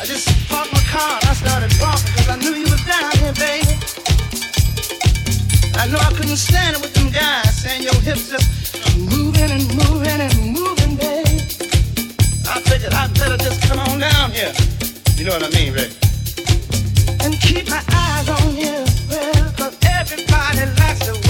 I just parked my car and I started walking because I knew you was down here, baby. I know I couldn't stand it with them guys saying your hips just moving and moving and moving, baby. I figured I'd better just come on down here. You know what I mean, baby? And keep my eyes on you, well, cause everybody likes to